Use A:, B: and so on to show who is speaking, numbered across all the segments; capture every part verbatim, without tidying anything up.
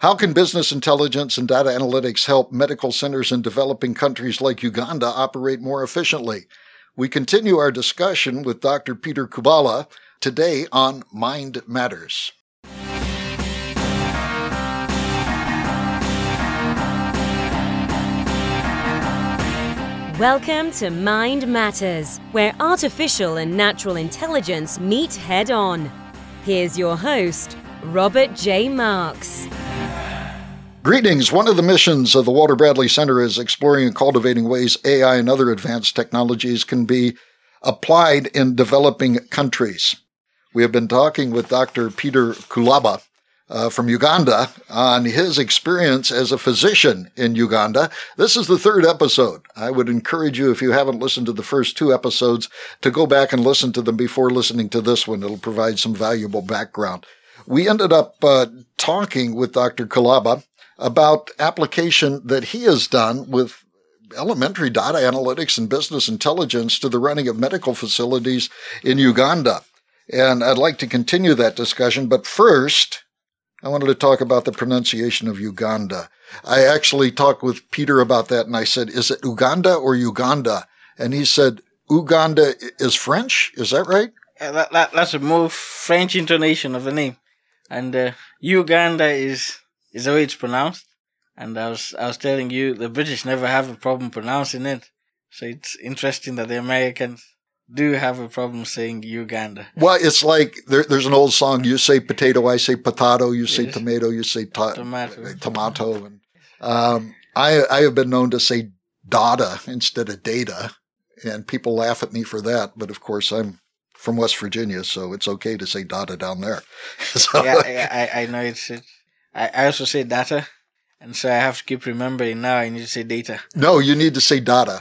A: How can business intelligence and data analytics help medical centers in developing countries like Uganda operate more efficiently? We continue our discussion with Doctor Peter Kubala today on Mind Matters.
B: Welcome to Mind Matters, where artificial and natural intelligence meet head-on. Here's your host, Robert J. Marks.
A: Greetings. One of the missions of the Walter Bradley Center is exploring and cultivating ways A I and other advanced technologies can be applied in developing countries. We have been talking with Doctor Peter Kubala uh, from Uganda on his experience as a physician in Uganda. This is the third episode. I would encourage you, if you haven't listened to the first two episodes, to go back and listen to them before listening to this one. It'll provide some valuable background. We ended up uh, talking with Doctor Kubala about application that he has done with elementary data analytics and business intelligence to the running of medical facilities in Uganda. And I'd like to continue that discussion, but first, I wanted to talk about the pronunciation of Uganda. I actually talked with Peter about that, and I said, is it Uganda or Uganda? And he said, Uganda is French? Is that right?
C: Yeah, that, that, that's a more French intonation of the name. And uh, Uganda is is the way it's pronounced. And I was I was telling you, the British never have a problem pronouncing it. So it's interesting that the Americans do have a problem saying Uganda.
A: Well, it's like there, there's an old song, you say potato, I say potato, you say
C: Yes.
A: tomato, you say ta-
C: Tomato.
A: tomato. And, um, I, I have been known to say data instead of data, and people laugh at me for that. But of course, I'm from West Virginia, so it's okay to say data down there. So,
C: yeah, yeah I, I know it's, it's I, I also say data, and so I have to keep remembering now I need to say data.
A: No, you need to say data.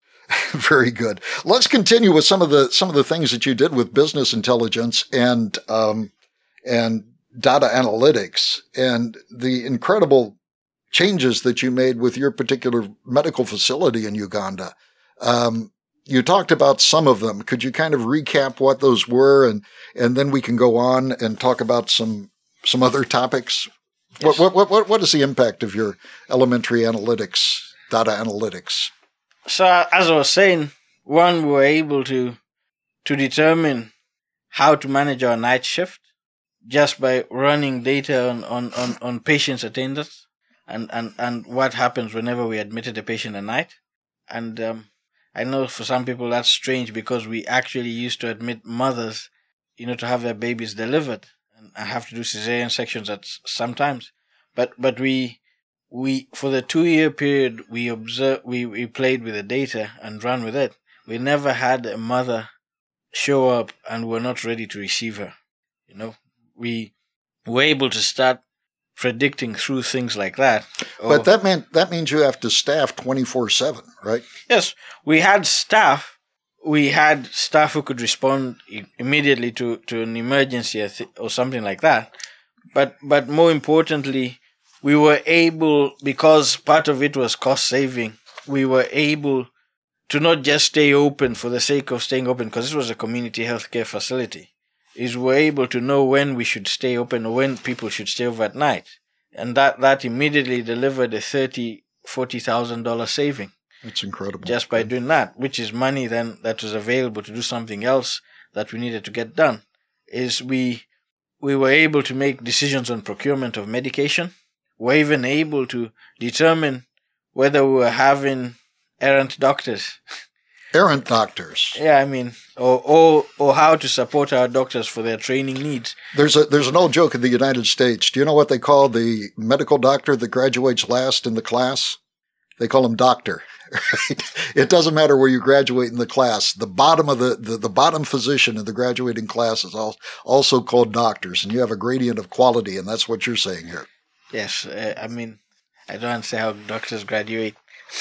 A: Very good. Let's continue with some of the some of the things that you did with business intelligence and um, and data analytics, and the incredible changes that you made with your particular medical facility in Uganda. Um, you talked about some of them. Could you kind of recap what those were, and and then we can go on and talk about some some other topics?
C: Yes.
A: What what what what is the impact of your elementary analytics, data analytics?
C: So as I was saying, one, we were able to to determine how to manage our night shift just by running data on, on, on, on patients' attendance and, and, and what happens whenever we admitted a patient at night. And um, I know for some people that's strange because we actually used to admit mothers, you know, to have their babies delivered and have to do cesarean sections at sometimes. But but we we for the two year period we observed we, we played with the data and ran with it. We never had a mother show up and were not ready to receive her. You know, we were able to start predicting through things like that.
A: But that meant that means you have to staff twenty-four seven, right?
C: Yes, we had staff. We had staff who could respond immediately to, to an emergency or something like that. But but more importantly, we were able, because part of it was cost saving, we were able to not just stay open for the sake of staying open, because this was a community healthcare facility, is we're able to know when we should stay open or when people should stay over at night. And that, that immediately delivered a thirty thousand dollars, forty thousand dollars saving.
A: That's incredible.
C: Just by doing that, which is money then that was available to do something else that we needed to get done, is we we were able to make decisions on procurement of medication. We're even able to determine whether we were having errant doctors.
A: Errant doctors.
C: Yeah, I mean, or, or or how to support our doctors for their training needs.
A: There's a there's an old joke in the United States. Do you know what they call the medical doctor that graduates last in the class? They call him doctor. Right? It doesn't matter where you graduate in the class. The bottom of the, the, the bottom physician in the graduating class is all, also called doctors, and you have a gradient of quality, and that's what you're saying here.
C: Yes, uh, I mean, I don't understand how doctors graduate.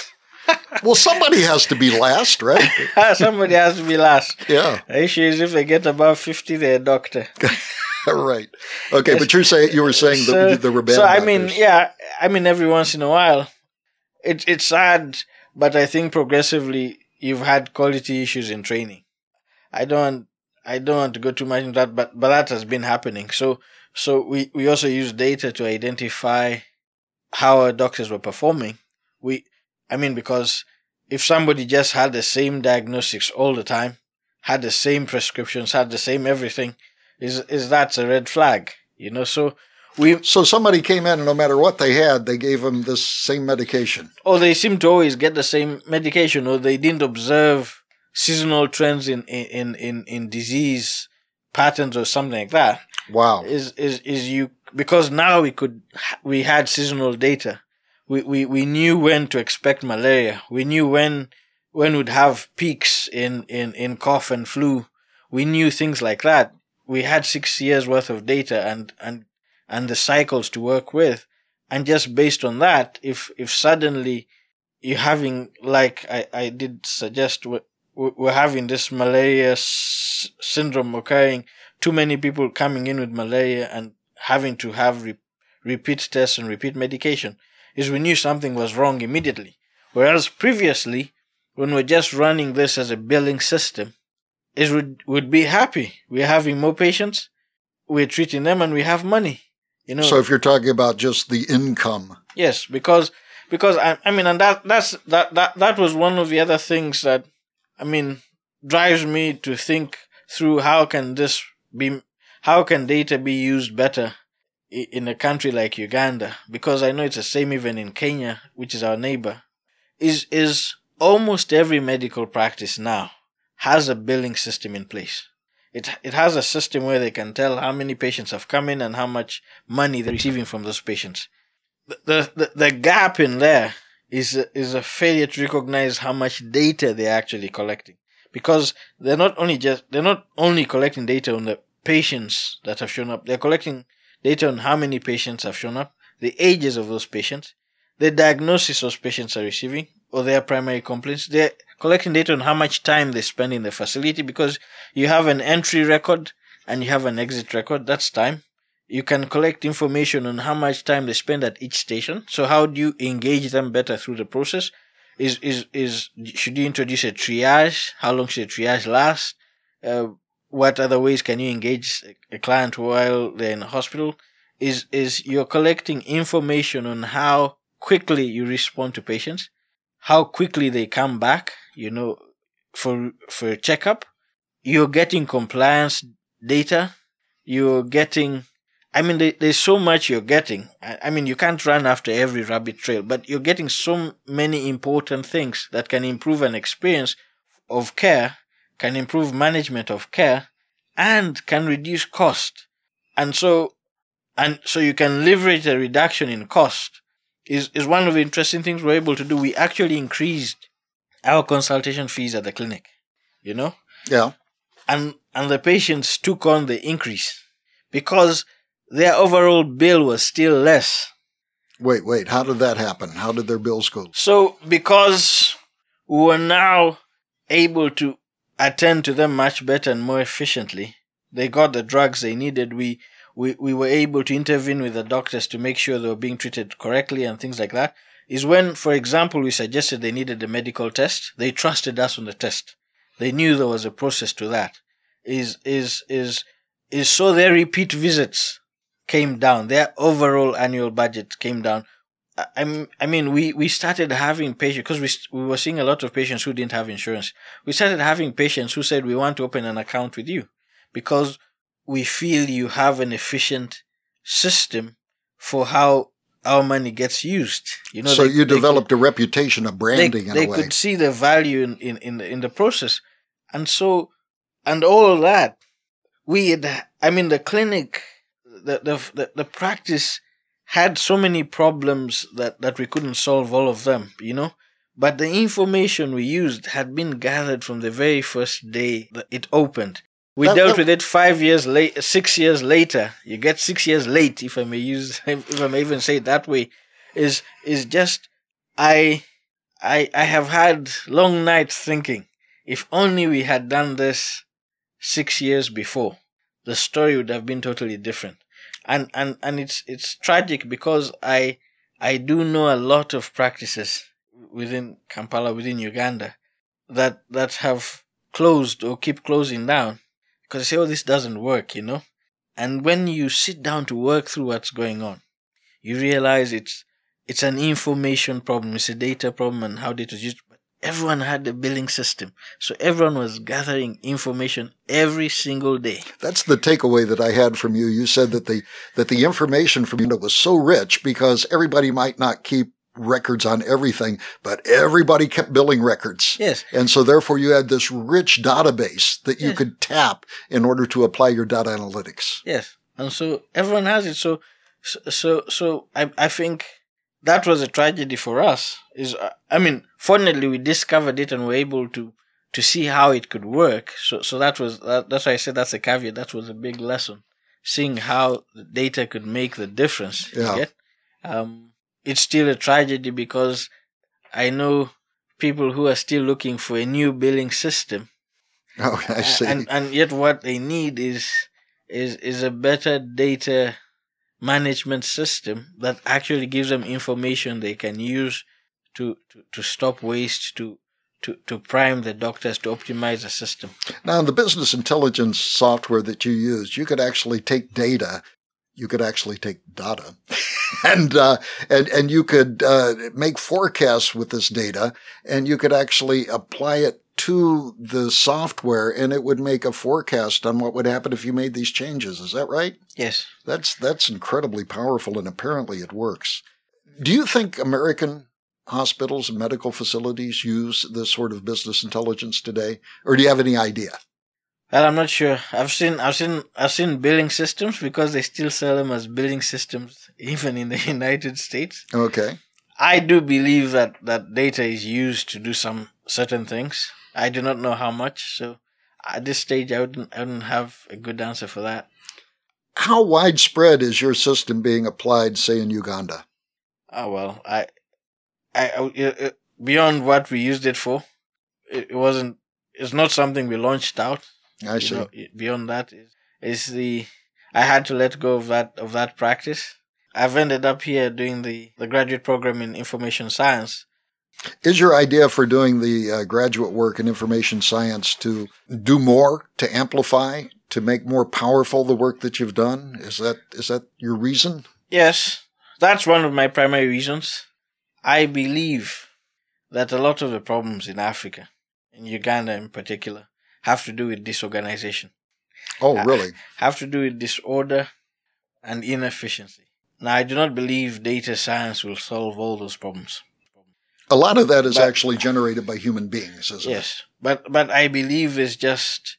A: Well, somebody has to be last, right?
C: Somebody has to be last.
A: Yeah.
C: The issue is if they get above fifty, they're a doctor.
A: Right. Okay, but you're saying you were saying
C: so,
A: that there were bad
C: So I
A: doctors.
C: mean, yeah, I mean, every once in a while, it's it's sad, but I think progressively you've had quality issues in training. I don't I don't want to go too much into that, but but that has been happening. So so we we also use data to identify how our doctors were performing. We, I mean, because if somebody just had the same diagnostics all the time, had the same prescriptions, had the same everything, is is that's a red flag, you know? So we.
A: So somebody came in and no matter what they had, they gave them this same medication.
C: Or they seem to always get the same medication, or they didn't observe seasonal trends in, in, in, in disease patterns or something like that.
A: Wow.
C: Is, is, is you, because now we could, we had seasonal data. We, we, we knew when to expect malaria. We knew when, when we'd have peaks in, in, in cough and flu. We knew things like that. We had six years worth of data and, and, and the cycles to work with. And just based on that, if, if suddenly you're having, like I, I did suggest, we're, we're having this malaria s- syndrome occurring, too many people coming in with malaria and having to have re- repeat tests and repeat medication, is we knew something was wrong immediately. Whereas previously, when we're just running this as a billing system, is would would be happy. We're having more patients, we're treating them, and we have money. You know.
A: So if you're talking about just the income.
C: Yes, because because I I mean, and that that's that that that was one of the other things that, I mean, drives me to think through how can this be, how can data be used better in a country like Uganda? Because I know it's the same even in Kenya, which is our neighbor. Is is almost every medical practice now has a billing system in place. It it has a system where they can tell how many patients have come in and how much money they're receiving from those patients. The the, the gap in there is a, is a failure to recognize how much data they're actually collecting. Because they're not only just they're not only collecting data on the patients that have shown up, they're collecting data on how many patients have shown up, the ages of those patients, the diagnosis those patients are receiving, or their primary complaints. They're collecting data on how much time they spend in the facility, because you have an entry record and you have an exit record. That's time. You can collect information on how much time they spend at each station. So how do you engage them better through the process? Is, is, is, should you introduce a triage? How long should a triage last? Uh, what other ways can you engage a client while they're in a hospital? Is, is you're collecting information on how quickly you respond to patients, how quickly they come back, you know, for, for a checkup. You're getting compliance data. You're getting, I mean, there, there's so much you're getting. I, I mean, you can't run after every rabbit trail, but you're getting so many important things that can improve an experience of care, can improve management of care, and can reduce cost. And so, and so you can leverage a reduction in cost is, is one of the interesting things we're able to do. We actually increased our consultation fees at the clinic, you know?
A: Yeah.
C: And, and the patients took on the increase because their overall bill was still less.
A: Wait, wait. How did that happen? How did their bills go?
C: So because we were now able to attend to them much better and more efficiently, they got the drugs they needed. We, we, we were able to intervene with the doctors to make sure they were being treated correctly and things like that. Is when, for example, we suggested they needed a medical test. They trusted us on the test. They knew there was a process to that. Is, is, is, is so their repeat visits came down. Their overall annual budget came down. I, I mean, we, we started having patients, because we, we were seeing a lot of patients who didn't have insurance. We started having patients who said, we want to open an account with you because we feel you have an efficient system for how our money gets used. You know,
A: so
C: they,
A: you
C: they
A: developed
C: could,
A: a reputation of branding
C: they,
A: in
C: they
A: a way.
C: They could see the value in, in, in, the, in the process. And so, and all of that, we had, I mean, the clinic, the, the, the, the practice had so many problems that, that we couldn't solve all of them, you know. But the information we used had been gathered from the very first day that it opened. We
A: that,
C: dealt
A: that,
C: with it five years late, six years later. You get six years late, if I may use, if I may even say it that way. Is is just I, I, I have had long nights thinking, if only we had done this six years before, the story would have been totally different. And and and it's it's tragic because I I do know a lot of practices within Kampala, within Uganda, that that have closed or keep closing down because they say, oh, this doesn't work, you know. And when you sit down to work through what's going on, you realize it's it's an information problem, it's a data problem, and how data is used. But everyone had a billing system, so everyone was gathering information every single day.
A: That's the takeaway that I had from you. You said that the that the information from you was so rich because everybody might not keep records on everything, but everybody kept billing records.
C: Yes.
A: And so therefore you had this rich database that you
C: Yes.
A: could tap in order to apply your data analytics.
C: Yes. And so everyone has it. So, so, so I, I think that was a tragedy for us. Is uh, I mean, fortunately we discovered it and were able to, to see how it could work. So, so that was, that, that's why I said that's a caveat. That was a big lesson. Seeing how the data could make the difference.
A: Yeah.
C: Yet, um, it's still a tragedy because I know people who are still looking for a new billing system.
A: Oh, I see.
C: And, and yet what they need is, is, is a better data management system that actually gives them information they can use to, to, to stop waste, to, to, to prime the doctors, to optimize the system.
A: Now, in the business intelligence software that you used, you could actually take data, you could actually take data, and uh, and and you could uh, make forecasts with this data, and you could actually apply it to the software, and it would make a forecast on what would happen if you made these changes. Is that right?
C: Yes.
A: That's that's incredibly powerful, and apparently it works. Do you think American hospitals and medical facilities use this sort of business intelligence today, or do you have any idea?
C: Well, I'm not sure. I've seen, I've seen, I've seen billing systems because they still sell them as billing systems, even in the United States.
A: Okay.
C: I do believe that, that data is used to do some certain things. I do not know how much, so at this stage, I wouldn't, I wouldn't have a good answer for that.
A: How widespread is your system being applied, say, in Uganda?
C: Oh well, I, I, I it, beyond what we used it for, it, it wasn't. It's not something we launched out.
A: I see.
C: You know, beyond that is, is the I had to let go of that of that practice. I've ended up here doing the, the graduate program in information science.
A: Is your idea for doing the uh, graduate work in information science to do more, to amplify, to make more powerful the work that you've done? Is that is that your reason?
C: Yes, that's one of my primary reasons. I believe that a lot of the problems in Africa, in Uganda in particular, have to do with disorganization.
A: Oh, really?
C: Have to do with disorder and inefficiency. Now, I do not believe data science will solve all those problems.
A: A lot of that is
C: But-
A: actually generated by human beings, isn't it?
C: Yes, but but I believe it's just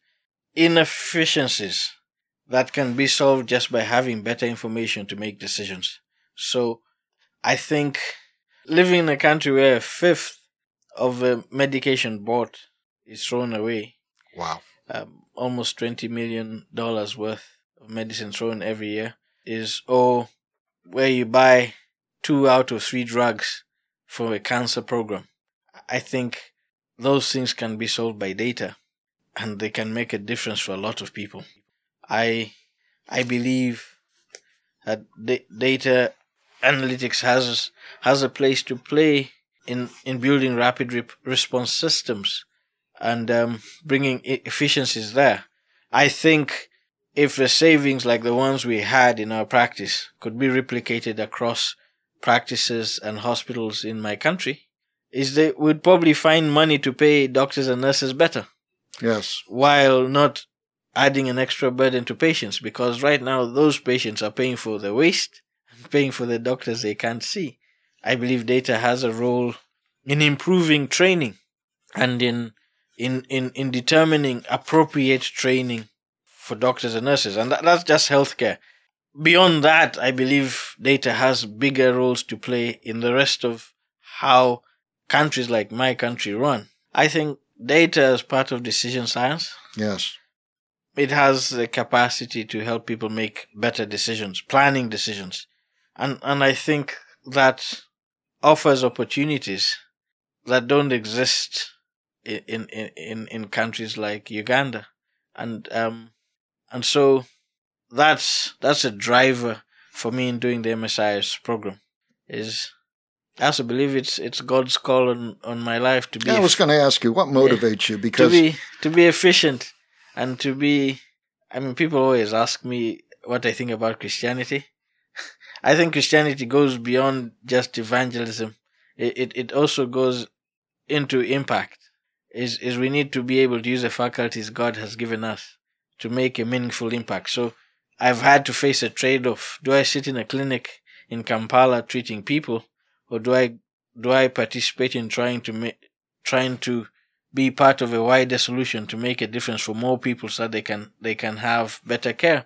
C: inefficiencies that can be solved just by having better information to make decisions. So I think living in a country where a fifth of the medication bought is thrown away,
A: Wow.
C: um, almost twenty million dollars worth of medicine thrown every year, is or where you buy two out of three drugs for a cancer program. I think those things can be solved by data, and they can make a difference for a lot of people. I I believe that da- data analytics has has a place to play in, in building rapid rep- response systems and um, bringing e- efficiencies there. I think if the savings like the ones we had in our practice could be replicated across practices and hospitals in my country, is they would probably find money to pay doctors and nurses better,
A: Yes.
C: while not adding an extra burden to patients, because right now those patients are paying for the waste and paying for the doctors they can't see. I believe data has a role in improving training and in in in, in determining appropriate training for doctors and nurses, and that, that's just healthcare. Beyond that, I believe data has bigger roles to play in the rest of how countries like my country run. I think data is part of decision science.
A: Yes.
C: It has the capacity to help people make better decisions, planning decisions. And and I think that offers opportunities that don't exist in in, in, in countries like Uganda. And um and so that's that's a driver for me in doing the M S I S program. Is I also believe it's it's God's call on, on my life to be
A: Yeah, I was going to ask you, what motivates you?
C: to
A: Because
C: be to be efficient and to be. I mean, people always ask me what I think about Christianity. I think Christianity goes beyond just evangelism. It it, it also goes into impact. Is is we need to be able to use the faculties God has given us to make a meaningful impact. So I've had to face a trade-off. Do I sit in a clinic in Kampala treating people, or do I do I participate in trying to make trying to be part of a wider solution to make a difference for more people so that they can they can have better care?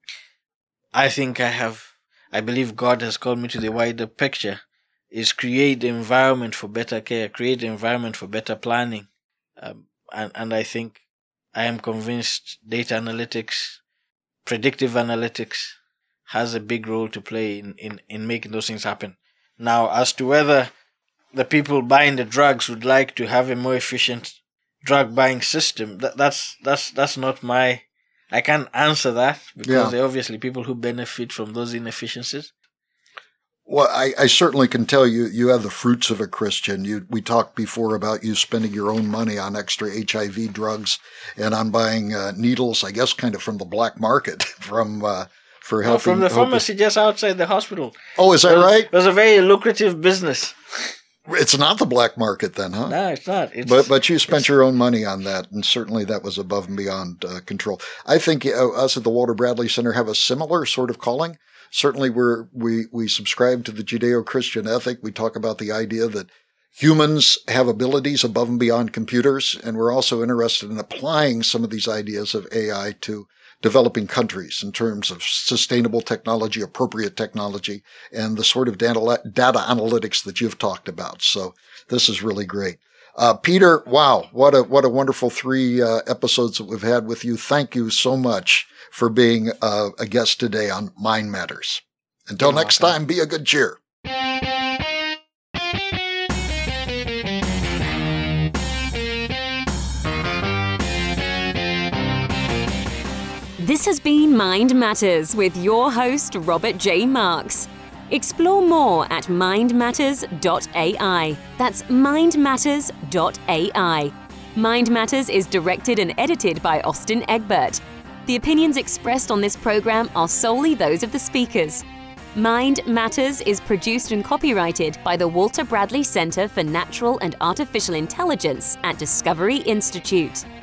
C: I think I have I believe God has called me to the wider picture, is create the environment for better care, create the environment for better planning. Um, and, and I think I am convinced data analytics, predictive analytics has a big role to play in, in, in making those things happen. Now, as to whether the people buying the drugs would like to have a more efficient drug buying system, that, that's that's that's not my... I can't answer that, because yeah. there are obviously people who benefit from those inefficiencies.
A: Well, I, I certainly can tell you, you have the fruits of a Christian. You, we talked before about you spending your own money on extra H I V drugs and on buying uh, needles, I guess, kind of from the black market, from uh, for helping.
C: No, from the
A: helping.
C: pharmacy just outside the hospital.
A: Oh, is that
C: it was,
A: right?
C: It was a very lucrative business.
A: It's not the black market then, huh?
C: No, it's not. It's,
A: but but you spent your own money on that, and certainly that was above and beyond uh, control. I think uh, us at the Walter Bradley Center have a similar sort of calling. Certainly we're, we we subscribe to the Judeo-Christian ethic. We talk about the idea that humans have abilities above and beyond computers, and we're also interested in applying some of these ideas of A I to developing countries in terms of sustainable technology, appropriate technology, and the sort of data, data analytics that you've talked about. So this is really great. Uh, Peter, wow, what a what a wonderful three uh, episodes that we've had with you. Thank you so much for being uh, a guest today on Mind Matters. Until You're next welcome. Time, be a good cheer.
B: This has been Mind Matters with your host, Robert J. Marks. Explore more at mind matters dot a i. That's mind matters dot a i. Mind Matters is directed and edited by Austin Egbert. The opinions expressed on this program are solely those of the speakers. Mind Matters is produced and copyrighted by the Walter Bradley Center for Natural and Artificial Intelligence at Discovery Institute.